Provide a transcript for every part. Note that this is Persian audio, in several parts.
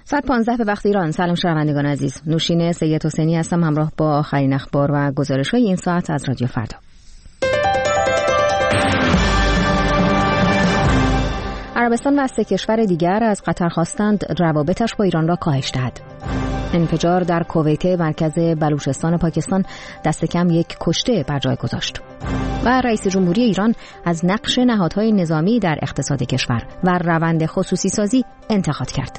ساعت 15 به وقت ایران. سلام شنوندگان عزیز، نوشین سید حسینی هستم همراه با آخرین اخبار و گزارش‌های این ساعت از رادیو فردا. عربستان و 3 کشور دیگر از قطر خواستند روابطش با ایران را کاهش دهد. انفجار در کویت مرکز بلوچستان پاکستان دست کم 1 کشته بر جای گذاشت. و رئیس جمهوری ایران از نقش نهادهای نظامی در اقتصاد کشور و روند خصوصی سازی انتقاد کرد.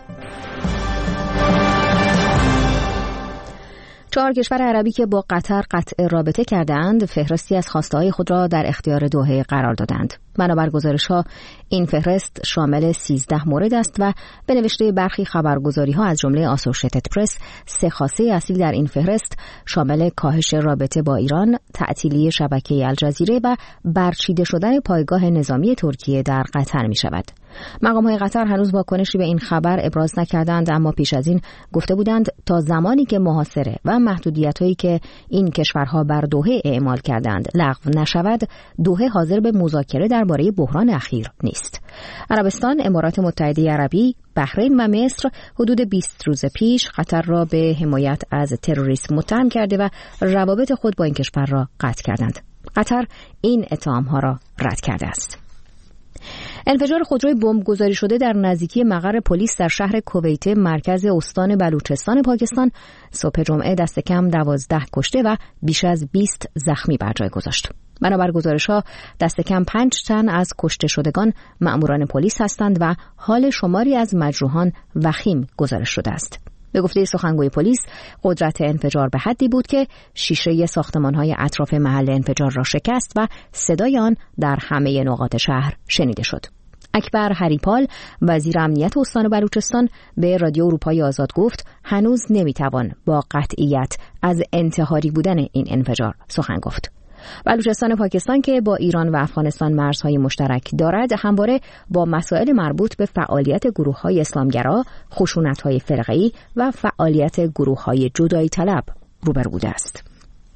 4 کشور عربی که با قطر قطع رابطه کردند، فهرستی از خواسته‌های خود را در اختیار دوحه قرار دادند. بنابر گزارش‌ها این فهرست شامل 13 مورد است و به نوشته برخی خبرگزاری‌ها از جمله آسوشیتد پرس 3 خواسته اصلی در این فهرست شامل کاهش رابطه با ایران، تعطیلی شبکه الجزیره و برچیده شدن پایگاه نظامی ترکیه در قطر می‌شود. مقام‌های قطر هنوز واکنشی به این خبر ابراز نکردند، اما پیش از این گفته بودند تا زمانی که محاصره و محدودیت‌هایی که این کشورها بر دوحه اعمال کردند لغو نشود، دوحه حاضر به مذاکره درباره بحران اخیر نیست. عربستان، امارات متحده عربی، بحرین و مصر حدود 20 روز پیش قطر را به حمایت از تروریسم متهم کرده و روابط خود با این کشور را قطع کردند. قطر این اتهام‌ها را رد کرده است. انفجار خودروی بمب گذاری شده در نزدیکی مقر پلیس در شهر کویت مرکز استان بلوچستان پاکستان صبح جمعه دست کم 12 کشته و بیش از 20 زخمی بر جای گذاشت. بنابر گزارش‌ها دست کم 5 تن از کشته شدگان مأموران پلیس هستند و حال شماری از مجروحان وخیم گزارش شده است. به گفته سخنگوی پلیس، قدرت انفجار به حدی بود که شیشه ساختمان‌های اطراف محل انفجار را شکست و صدای آن در همه نقاط شهر شنیده شد. اکبر هریپال، وزیر امنیت استان بلوچستان، به رادیو اروپای آزاد گفت هنوز نمیتوان با قطعیت از انتحاری بودن این انفجار سخن گفت. بلوچستان پاکستان که با ایران و افغانستان مرزهای مشترک دارد، همواره با مسائل مربوط به فعالیت گروه‌های اسلامگرا، خشونت‌های فرقه‌ای و فعالیت گروه‌های جدایی طلب روبرو بوده است.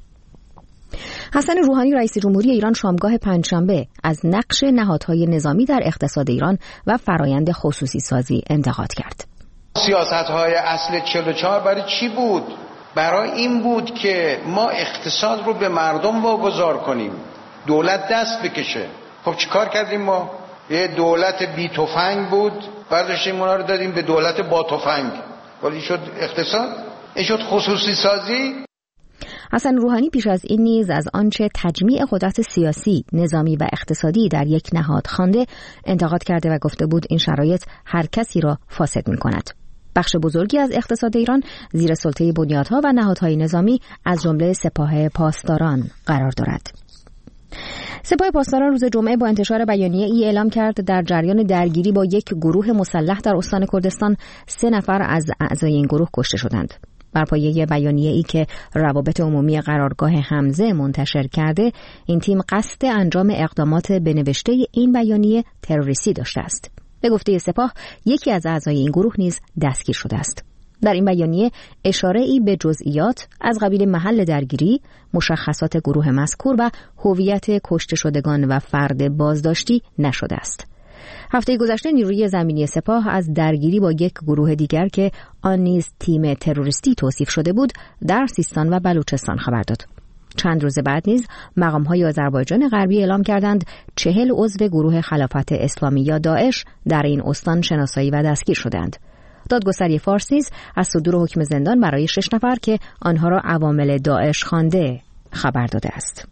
حسن روحانی رئیس جمهوری ایران شامگاه پنجشنبه از نقش نهادهای نظامی در اقتصاد ایران و فرایند خصوصی سازی انتقاد کرد. سیاست‌های اصل 44 برای چی بود؟ برای این بود که ما اقتصاد رو به مردم واگذار کنیم، دولت دست بکشه. خب چیکار کردیم ما؟ یه دولت بی تفنگ بود، برداشتیم اونا رو دادیم به دولت با تفنگ. ولی شد اقتصاد، این شد خصوصی سازی. حسن روحانی پیش از این نیز از آنچه تجمیع قدرت سیاسی، نظامی و اقتصادی در یک نهاد خوانده انتقاد کرده و گفته بود این شرایط هر کسی را فاسد می‌کند. بخش بزرگی از اقتصاد ایران زیر سلطه بنیادها و نهادهای نظامی از جمله سپاه پاسداران قرار دارد. سپاه پاسداران روز جمعه با انتشار بیانیه ای اعلام کرد در جریان درگیری با یک گروه مسلح در استان کردستان 3 نفر از اعضای این گروه کشته شدند. بر پایه بیانیه ای که روابط عمومی قرارگاه حمزه منتشر کرده، این تیم قصد انجام اقدامات به نوشته این بیانیه تروریستی داشته است. به گفته سپاه، یکی از اعضای این گروه نیز دستگیر شده است. در این بیانیه اشاره‌ای به جزئیات از قبیل محل درگیری، مشخصات گروه مذکور و هویت کشته شدگان و فرد بازداشتی نشده است. هفته گذشته نیروی زمینی سپاه از درگیری با یک گروه دیگر که آن نیز تیم تروریستی توصیف شده بود در سیستان و بلوچستان خبر داد. چند روز بعد نیز مقام‌های آذربایجان غربی اعلام کردند 40 عضو گروه خلافت اسلامی یا داعش در این استان شناسایی و دستگیر شدند. دادگستری فارس نیز از صدور حکم زندان برای 6 نفر که آنها را عوامل داعش خوانده خبر داده است.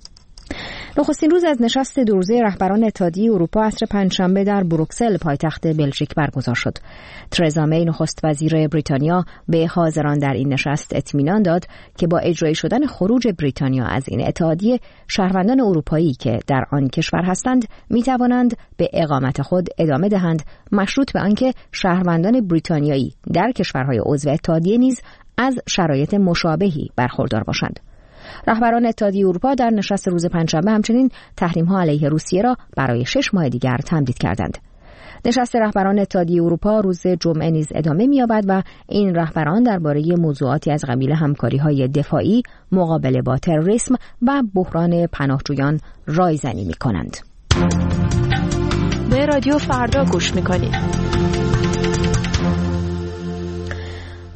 نخستین روز از نشست 2 روزه رهبران اتحادیه اروپا عصر پنجشنبه در بروکسل پایتخت بلژیک برگزار شد. ترزا می نخست وزیر بریتانیا به حاضران در این نشست اطمینان داد که با اجرایی شدن خروج بریتانیا از این اتحادیه، شهروندان اروپایی که در آن کشور هستند می توانند به اقامت خود ادامه دهند، مشروط به آنکه شهروندان بریتانیایی در کشورهای عضو اتحادیه نیز از شرایط مشابهی برخوردار باشند. رهبران اتحادیه اروپا در نشست روز پنجشنبه همچنین تحریم‌ها علیه روسیه را برای 6 ماه دیگر تمدید کردند. نشست رهبران اتحادیه اروپا روز جمعه نیز ادامه می‌یابد و این رهبران درباره موضوعاتی از قبیل همکاری‌های دفاعی، مقابله با تروریسم و بحران پناهجویان رایزنی می‌کنند. به رادیو فردا گوش می‌کنید.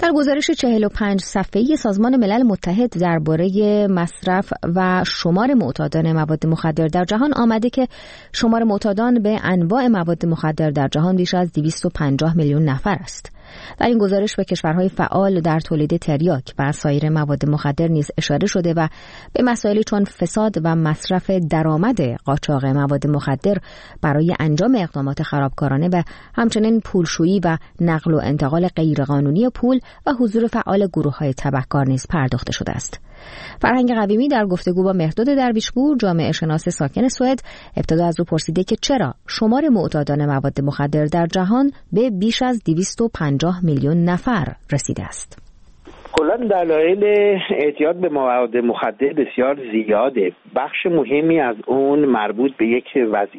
در گزارش 45 صفحه‌ای سازمان ملل متحد درباره مصرف و شمار معتادان مواد مخدر در جهان آمده که شمار معتادان به انواع مواد مخدر در جهان بیش از 250 میلیون نفر است. در این گزارش به کشورهای فعال در تولید تریاک و سایر مواد مخدر نیز اشاره شده و به مسائلی چون فساد و مصرف درآمد قاچاق مواد مخدر برای انجام اقدامات خرابکارانه و همچنین پولشویی و نقل و انتقال غیرقانونی پول و حضور فعال گروه‌های تبهکار نیز پرداخته شده است. فرهنگ قویمی در گفتگو با مهرداد درویشپور، جامعه شناس ساکن سوئد، ابتدا از او پرسیده که چرا شمار معتادان مواد مخدر در جهان به بیش از 250 میلیون نفر رسیده است. کلاً دلایل اعتیاد به مواد مخدر بسیار زیاده. بخش مهمی از اون مربوط به یک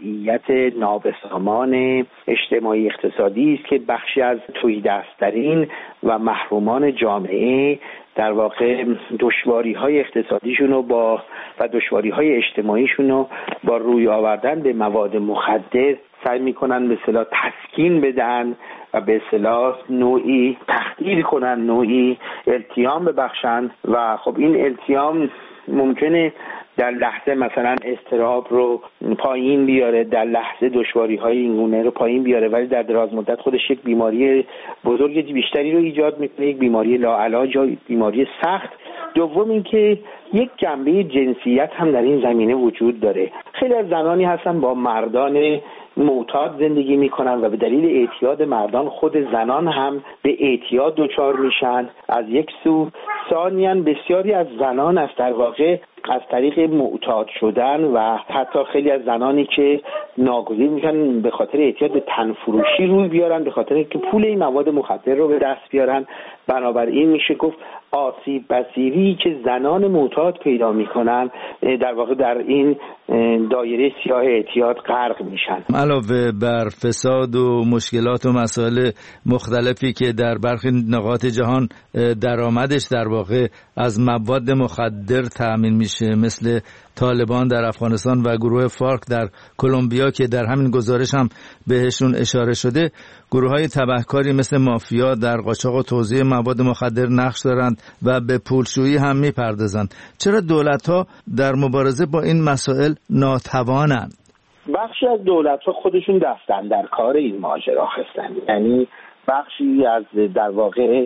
وضعیت نابسامان اجتماعی اقتصادی است که بخشی از تهیدست‌ترین و محرومان جامعه در واقع دشواری‌های اقتصادیشون و دشواری‌های اجتماعیشون رو با روی آوردن به مواد مخدر سعی می‌کنن به اصطلاح تسکین بدن و به اصطلاح نوعی تحقیر کنن، نوعی التیام ببخشن و خب این التیام ممکنه در لحظه مثلا اضطراب رو پایین بیاره، در لحظه دشواری‌های این گونه رو پایین بیاره، ولی در دراز مدت خودش یک بیماری بزرگ بیشتری رو ایجاد میکنه، یک بیماری لاعلاج یا بیماری سخت. دوم اینکه یک جنبه جنسیت هم در این زمینه وجود داره. خیلی از زنانی هستن با مردان معتاد زندگی میکنن و به دلیل اعتیاد مردان خود زنان هم به اعتیاد دچار میشن از یک سو. ثانیاً بسیاری از زنان از در واقع از طریق معتاد شدن و حتی خیلی از زنانی که ناگزیر میشن به خاطر اعتیاد به تنفروشی روی بیارن، به خاطر اینکه پول این مواد مخدر رو به دست بیارن. بنابراین میشه گفت آسیب پذیری که زنان معتاد پیدا میکنن در واقع در این دایره سیاه اعتیاد غرق میشن. علاوه بر فساد و مشکلات و مسائل مختلفی که در برخی نقاط جهان درآمدش در واقع از مواد مخدر تأمین میشه، مثل طالبان در افغانستان و گروه فارک در کلمبیا که در همین گزارش هم بهشون اشاره شده، گروه‌های تبهکاری مثل مافیا در قاچاق و توزیع مواد مخدر نقش دارند و به پولشویی هم میپردازند. چرا دولت‌ها در مبارزه با این مسائل ناتوانند؟ بخشی از دولت‌ها خودشون دستن در کار این ماجرا هستند. یعنی بخشی از در واقع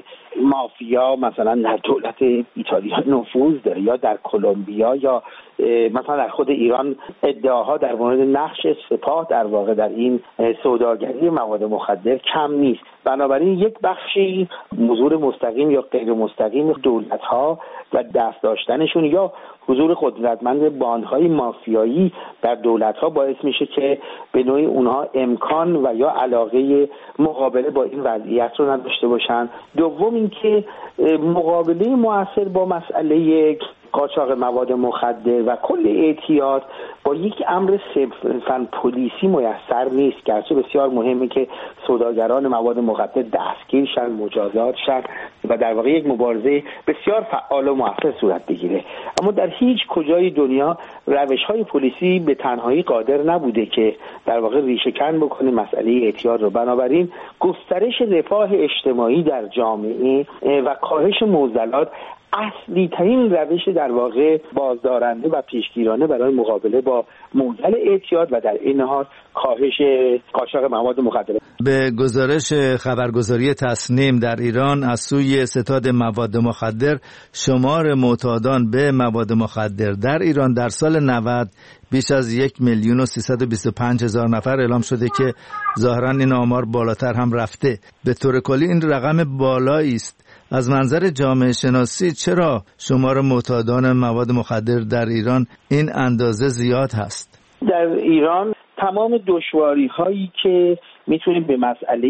مافیا مثلا در دولت ایتالیا نفوذ داره، یا در کلمبیا، یا مثلا در خود ایران ادعاها در مورد نقش سپاه در واقع در این سوداگری مواد مخدر کم نیست. بنابراین یک بخشی حضور مستقیم یا غیر مستقیم دولت‌ها و دست داشتنشون یا حضور قدرتمند باندهای مافیایی در دولت‌ها باعث میشه که به نوعی اونها امکان و یا علاقه مقابله با این وضعیت رو نداشته باشن. دوم اینکه مقابله مؤثر با مسئله قاچاق مواد مخدر و کل اعتیاد با یک امر صرفاً پلیسی میسر نیست، گرچه بسیار مهمه که سوداگران مواد مخدر دستگیر شن، مجازات شن و در واقع یک مبارزه بسیار فعال و موثر صورت بگیره. اما در هیچ کجای دنیا روش‌های پلیسی به تنهایی قادر نبوده که در واقع ریشه‌کن بکنه مسئله اعتیاد رو. بنابراین گسترش رفاه اجتماعی در جامعه و کاهش معضلات اصلی ترین روش در واقع بازدارنده و پیشگیرانه برای مقابله با معضل اعتیاد و در این حال کاهش قاچاق مواد مخدر. به گزارش خبرگزاری تصنیم در ایران از سوی ستاد مواد مخدر، شمار معتادان به مواد مخدر در ایران در سال 90 بیش از 1,325,000 نفر اعلام شده که ظاهراً این آمار بالاتر هم رفته. به طور کلی این رقم بالایی است. از منظر جامعه شناسی چرا شمار معتادان مواد مخدر در ایران این اندازه زیاد هست؟ در ایران تمام دشواری هایی که میتونه به مسئله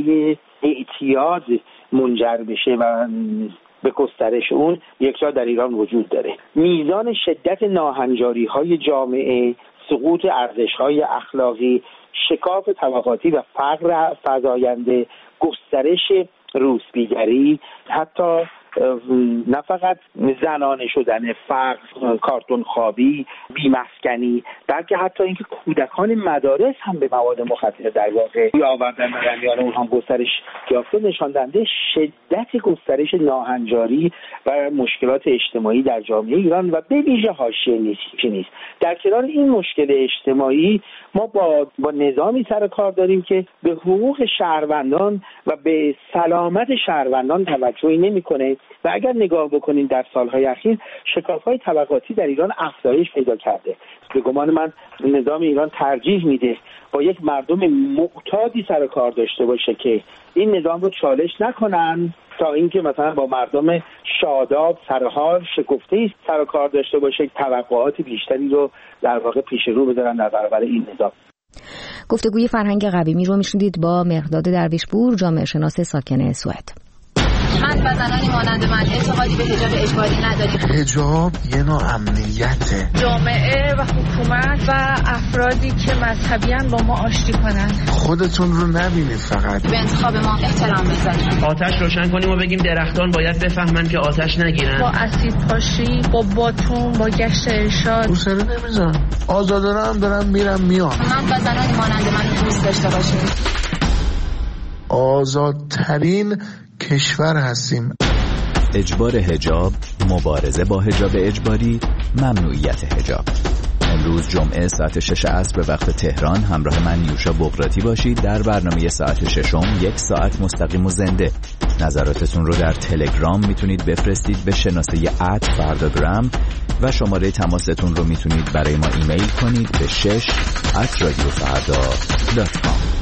اعتیاد منجر بشه و به گسترش اون یک جا در ایران وجود داره. میزان شدت ناهنجاری های جامعه، سقوط ارزش های اخلاقی، شکاف طبقاتی و فقر فزاینده، گسترش روسبیگری، حتی نه فقط زنانه شدن، فقر، کارتون خوابی، بی‌مسکنی، بلکه حتی اینکه کودکان مدارس هم به مواد مخدر در واقع روی آوردن و میان اونها گسترش یافته، نشان دهنده شدت گسترش ناهنجاری و مشکلات اجتماعی در جامعه ایران و به ویژه حاشیه نیست. در کنار این مشکل اجتماعی ما با نظامی سر کار داریم که به حقوق شهروندان و به سلامت شهروندان توجهی نمی‌کنه و اگر نگاه بکنین در سالهای اخیر شکاف‌های طبقاتی در ایران افزایش پیدا کرده. به گمان من نظام ایران ترجیح میده با یک مردم معتادی سر کار داشته باشه که این نظام رو چالش نکنن تا اینکه مثلا با مردم شاداب، سرحال، شکفته‌ای سر کار داشته باشه، توقعات بیشتری رو در واقع پیش رو بذارن در برابر این نظام. گفتگوی فرهنگ قویمی رو میشنیدید با مهرداد درویشپور، جامعه شناس ساکن سوئد. من و زنانی مانند من اعتقادی به حجاب اجباری نداریم. حجاب یه نوع امنیته. جامعه و حکومت و افرادی که مذهبیان با ما آشتی کنن. خودتون رو نبینید، فقط به انتخاب ما احترام بذارید. آتش روشن کنیم و بگیم درختان باید بفهمن که آتش نگیرن. با اسید پاشی، با باتون، با گشت ارشاد. روسری نمیزن. آزادانه هم دارم میرم میام. من و زنانی مانند من دوست داشته باشیم. آزادترین کشور هستیم. اجبار حجاب، مبارزه با حجاب اجباری، ممنوعیت حجاب. امروز جمعه ساعت 6 عصر به وقت تهران همراه من یوشا بغراتی باشید در برنامه ساعت 6 یک ساعت مستقیم و زنده. نظراتتون رو در تلگرام میتونید بفرستید به شناسه @فرداگرام و شماره تماستون رو میتونید برای ما ایمیل کنید به 6@radiofarda.com.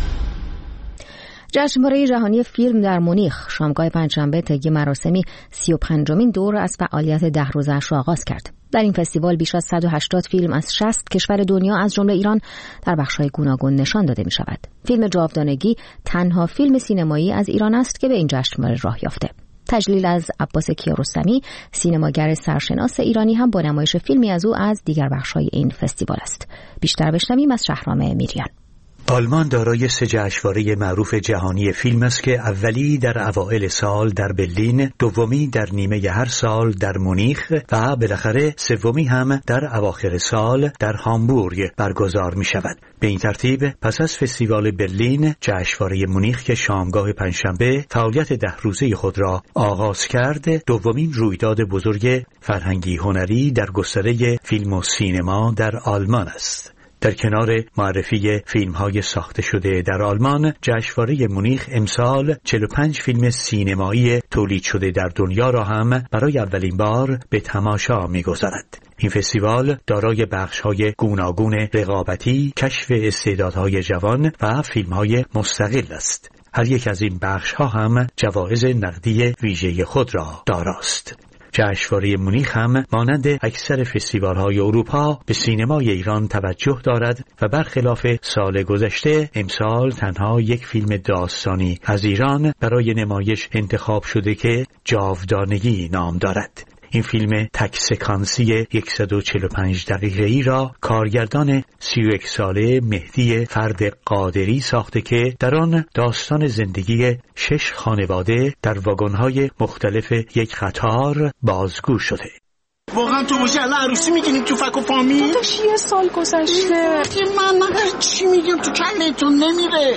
جشنواره جهانی فیلم در مونیخ شامگاه پنجشنبه طی مراسمی 35مین دور از فعالیت 10 روزه‌اش را آغاز کرد. در این فستیوال بیش از 180 فیلم از 60 کشور دنیا از جمله ایران در بخش‌های گوناگون نشان داده می‌شود. فیلم جاودانگی تنها فیلم سینمایی از ایران است که به این جشنواره راه یافته. تجلیل از عباس کیارستمی، سینماگر سرشناس ایرانی، هم با نمایش فیلمی از او از دیگر بخش‌های این فستیوال است. بیشتر بشنویم از شهرام میریان. آلمان دارای 3 جشنواره معروف جهانی فیلم است که اولی در اوایل سال در برلین، دومی در نیمه هر سال در مونیخ و بالاخره سومی هم در اواخر سال در هامبورگ برگزار می شود. به این ترتیب پس از فستیوال برلین، جشنواره مونیخ که شامگاه پنجشنبه فعالیت 10 روزه خود را آغاز کرد، دومین رویداد بزرگ فرهنگی هنری در گستره فیلم و سینما در آلمان است. در کنار معرفی فیلم‌های ساخته شده در آلمان، جشنواره مونیخ امسال 45 فیلم سینمایی تولید شده در دنیا را هم برای اولین بار به تماشا می‌گذارد. این فستیوال دارای بخش‌های گوناگون رقابتی، کشف استعدادهای جوان و فیلم‌های مستقل است. هر یک از این بخش‌ها هم جوایز نقدی ویژه خود را داراست. جشنواره مونیخ هم مانند اکثر فستیوال‌های اروپا به سینمای ایران توجه دارد و برخلاف سال گذشته امسال تنها یک فیلم داستانی از ایران برای نمایش انتخاب شده که جاودانگی نام دارد. این فیلم تک سکانسی 145 دقیقه‌ای را کارگردان 31 ساله مهدی فرد قادری ساخته که در آن داستان زندگی 6 خانواده در واگن‌های مختلف یک قطار بازگو شده. واقعا تو باشه الان عروسی میگینی تو فک و فامیل؟ داداش یه سال گذشته. من چی میگم تو کلتون نمیره.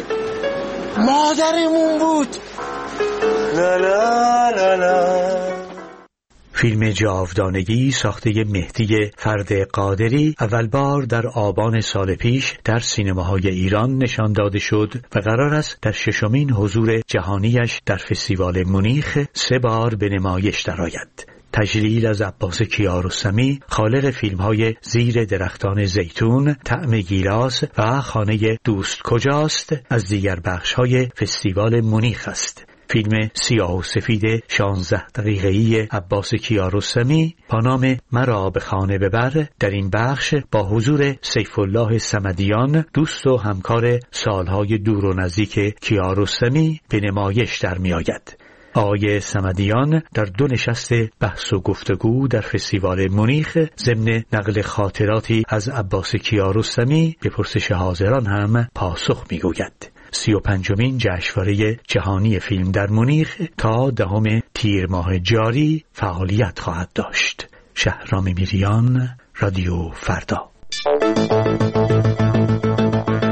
مادرمون بود. لا لا لا لا. فیلم جاودانگی ساخته مهدی فرد قادری اول بار در آبان سال پیش در سینماهای ایران نشان داده شد و قرار است در 6مین حضور جهانیش در فستیوال مونیخ 3 بار به نمایش درآید. تجلیل از عباس کیارستمی، خالق فیلم‌های زیر درختان زیتون، طعم گیلاس و خانه دوست کجاست از دیگر بخش‌های فستیوال مونیخ است. فیلم سیاه و سفید 16 دقیقه‌ای عباس کیارستمی با نام مرا به خانه ببر در این بخش با حضور سیف الله صمدیان، دوست و همکار سالهای دور و نزدیک کیارستمی، به نمایش در می‌آید. آقای صمدیان در 2 نشست بحث و گفتگو در فستیوال مونیخ ضمن نقل خاطراتی از عباس کیارستمی به پرسش حاضران هم پاسخ می‌گوید. 35مین جشنواره جهانی فیلم در مونیخ تا 10 تیر تیر ماه جاری فعالیت خواهد داشت. شهرام میریان، رادیو فردا.